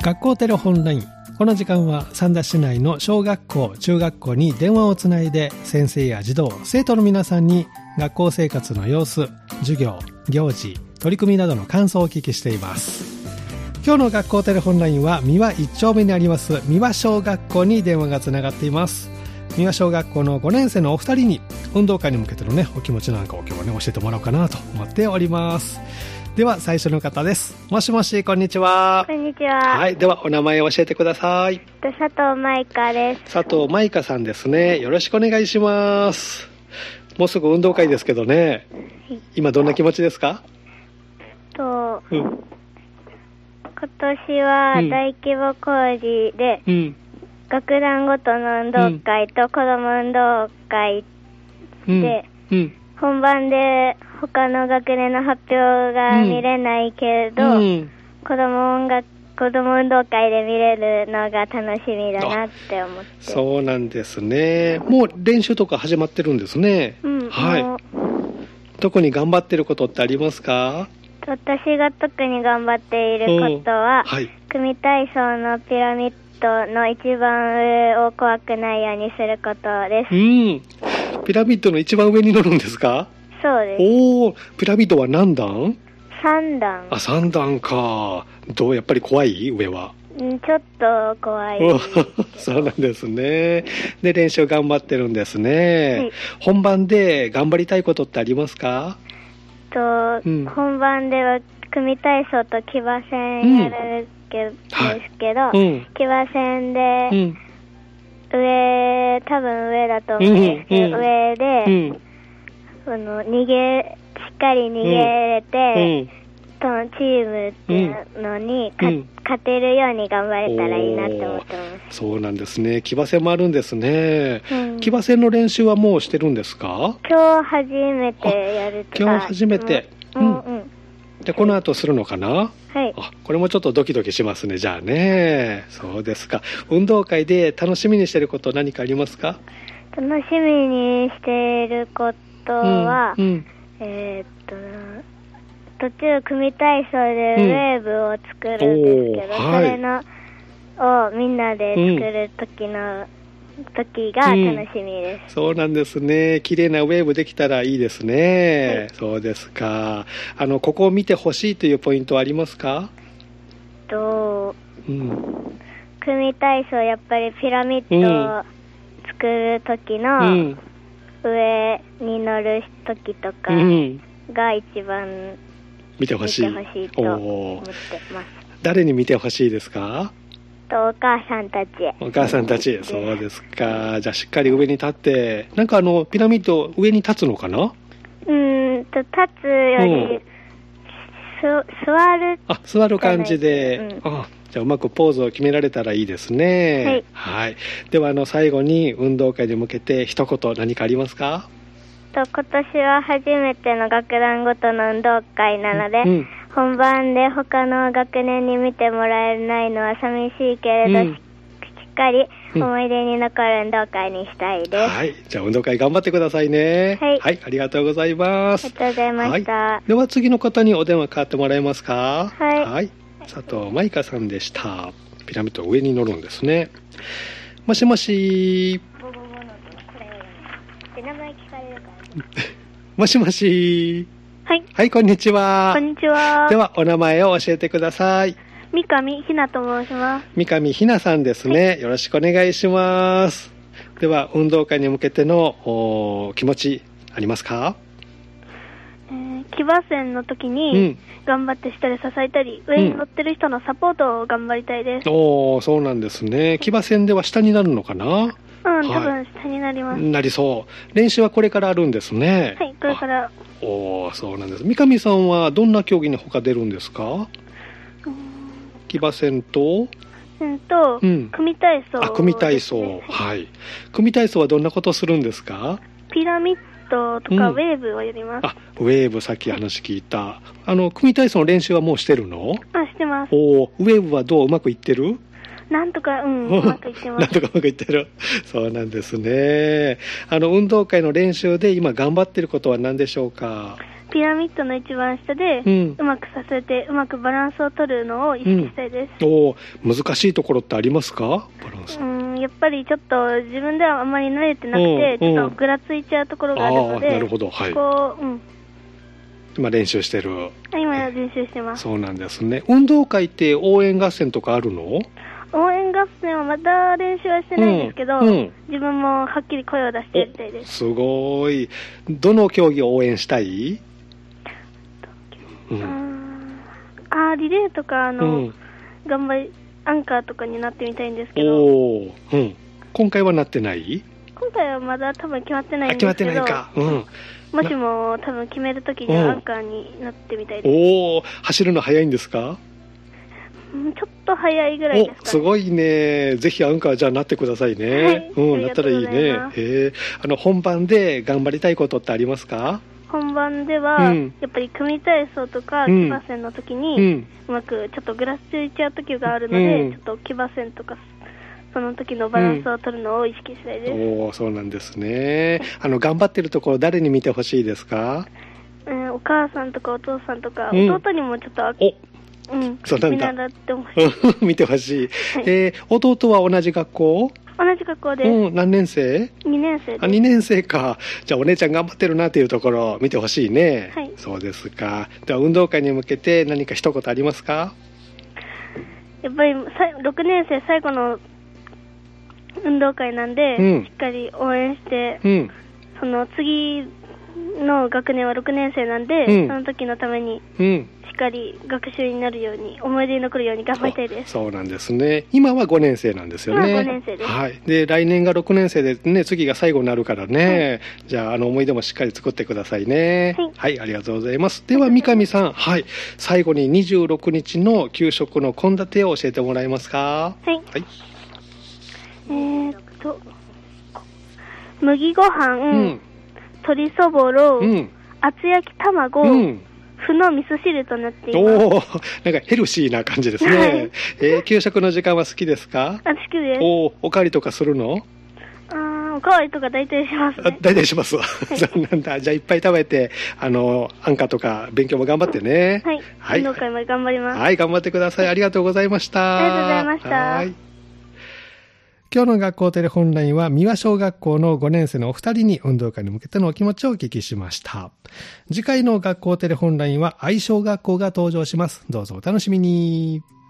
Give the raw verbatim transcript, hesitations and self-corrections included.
学校テレホンライン。この時間は三田市内の小学校、中学校に電話をつないで先生や児童、生徒の皆さんに学校生活の様子、授業、行事、取り組みなどの感想をお聞きしています。今日の学校テレホンラインは三輪一丁目にあります三輪小学校に電話がつながっています。三輪小学校のごねん生のお二人に運動会に向けてのねお気持ちなんかを今日はね教えてもらおうかなと思っております。では最初の方です。もしもし、こんにちは。 こんにちは。 はい、ではお名前を教えてください。 佐藤舞香です。 佐藤舞香さんですね。よろしくお願いします。もうすぐ運動会ですけどね、今どんな気持ちですか？ と、うん、今年は大規模工事で、うん、学団ごとの運動会と子ども運動会で、うんうん、本番で他の学年の発表が見れないけれど、うん、子ども音楽子ども運動会で見れるのが楽しみだなって思って。 そうなんですね。もう練習とか始まってるんですね。 うん、 はい。特に頑張ってることってありますか？ 私が特に頑張っていることは、はい、組体操のピラミッドの一番上を怖くないようにすることです。 うん。ピラミッドの一番上に乗るんですか？ そうです。 おー、ピラミッドは何段？ さん段。 あ、さん段か。どう、やっぱり怖い？上は。 うん、ちょっと怖い。 そうなんですね。で、練習頑張ってるんですね。はい、本番で頑張りたいことってありますか？ と、うん、本番では組体操と騎馬戦やるけ、うん、ですけど、はい、うん、騎馬戦で、うん、上、多分上だと思うんですけど、うんうん、上で、うんその逃げしっかり逃げれて、うん、そのチームっていうのに、うん、勝てるように頑張れたらいいなって思ってます。 そうなんですね。騎馬戦もあるんですね。うん、騎馬戦の練習はもうしてるんですか？ 今日初めてやるとか。 今日初めて。うんうん、でこの後するのかな？ はい。 あ、これもちょっとドキドキしますね。じゃあね。そうですか。運動会で楽しみにしてること何かありますか？ 楽しみにしていることとは、うんうん、えー、っと途中組体操でウェーブを作るんですけど、うん、それの、はい、をみんなで作る時の、うん、時が楽しみです、 うん、そうなんですね。綺麗なウェーブできたらいいですね、はい、そうですか。あのここを見てほしいというポイントはありますか？ と、うん、組体操やっぱりピラミッドを作る時の、うんうん上に乗る時とかが一番見てほしいと思ってます。 誰に見てほしいですか？ とお母さんたち。 お母さんたち、そうですか。じゃあしっかり上に立って、なんかあのピラミッド上に立つのかな？ うーんと立つより、うん、座る。 あ、座る感じで。うん、あじゃあうまくポーズを決められたらいいですね。はい。はい。ではあの最後に運動会に向けて一言何かありますか？ と今年は初めての学団ごとの運動会なので、うん、本番で他の学年に見てもらえないのは寂しいけれど、うん、しっかり思い出に残る運動会にしたいです。うん、 はい。じゃあ運動会頑張ってくださいね。はい。はい。ありがとうございます。 ありがとうございました。 はい、では次の方にお電話かかってもらえますか？ はい。 はい。佐藤舞香さんでした。ピラミッド上に乗るんですね。もしもし。もしもし。 はい。 はい、こんにちは。 こんにちは。 ではお名前を教えてください。 三上ひなと申します。 三上ひなさんですね、はい。よろしくお願いします。では運動会に向けての気持ちありますか？ えー、騎馬戦の時に頑張って下で支えたり、うん、上に乗ってる人のサポートを頑張りたいです。 うん、おー、そうなんですね。騎馬戦では下になるのかな？うん、 多分下になります。 なりそう。練習はこれからあるんですね。 はい、これから。 おー、そうなんです。三上さんはどんな競技に他出るんですか？うん、騎馬戦とうんと、うん、組体操、ね。 あ、組体操。はい。組体操はどんなことするんですか？ ピラミッドとかウェーブをやります。 うん、あ、ウェーブ、さっき話聞いた。あの、組体操の練習はもうしてるの？ あ、してます。 おー、ウェーブはどう？うまくいってる？ なんとか、うん、うまくいってます。 なんとかうまくいってる。そうなんですね。あの、運動会の練習で今頑張ってることは何でしょうか？ ピラミッドの一番下で、うん、うまくさせてうまくバランスを取るのを意識したいです、 うん、お難しいところってありますか？バランス、 うん、やっぱりちょっと自分ではあんまり慣れてなくて、うん、ちょっとぐらついちゃうところがあるので、 あなるほど、はい、 こう、うん、 今練習してる。 今練習してます。 そうなんですね。運動会って応援合戦とかあるの？ 応援合戦はまだ練習はしてないんですけど、うんうん、自分もはっきり声を出してやりたいです。 すごい。どの競技を応援したい？ うん、あリレーとかあの、うん、頑張りアンカーとかになってみたいんですけど、 お、うん、今回はなってない？ 今回はまだ多分決まってないんですけど、 決まってないか、うん、 もしも多分決めるときにはアンカーになってみたいです、 うん、おー、走るの早いんですか？ ちょっと早いぐらいですかね。 すごいね。ぜひアンカーじゃあなってくださいね、はい、うん、なったらいいね。へあの本番で頑張りたいことってありますか？ 本番では、うん、やっぱり組体操とか騎馬戦の時に、うん、うまくちょっとぐらついちゃう時があるので、うん、ちょっと騎馬戦とかその時のバランスを取るのを意識したいです、うん、 おそうなんですね。あの頑張ってるところ誰に見てほしいですか？ うん、お母さんとかお父さんとか、うん、弟にもちょっとおうん、そうなんだ見習ってほしい見てほしい、はい、えー、弟は同じ学校？ 同じ学校です、 うん、何年生？ にねん生です。 あ、にねん生か。じゃあお姉ちゃん頑張ってるなっていうところを見てほしいね、 はい、 そうですか。では運動会に向けて何か一言ありますか？ やっぱりろくねん生最後の運動会なんで、うん、しっかり応援して、うん、その次の学年はろくねん生なんで、うん、その時のために、うんしっかり学習になるように思い出に残るように頑張りたいです。 そうなんですね。今はごねん生なんですよね。 今はごねん生です、 はい、で来年がろくねん生で、ね、次が最後になるからね、はい、じゃあ、あの思い出もしっかり作ってくださいね、はい、はい、ありがとうございます。では三上さん、はい、最後ににじゅうろくにちの給食の献立を教えてもらえますか？ はい、はい、えー、っと麦ご飯、うん、鶏そぼろ、うん、厚焼き卵、うん麩の味噌汁となっています。 おなんかヘルシーな感じですね、はい、えー、給食の時間は好きですか？ あ好きです。 おおかわりとかするの？ あおかわりとか大体しますね。 大体します、はい、なんだじゃあいっぱい食べてあのアンカーとか勉強も頑張ってね。 はい、はい、運動会も頑張ります。 はい、頑張ってください。ありがとうございました。 ありがとうございました。はい、 今日の学校テレホンラインは三輪小学校のごねん生のお二人に運動会に向けてのお気持ちをお聞きしました。次回の学校テレホンラインは愛小学校が登場します。どうぞお楽しみに。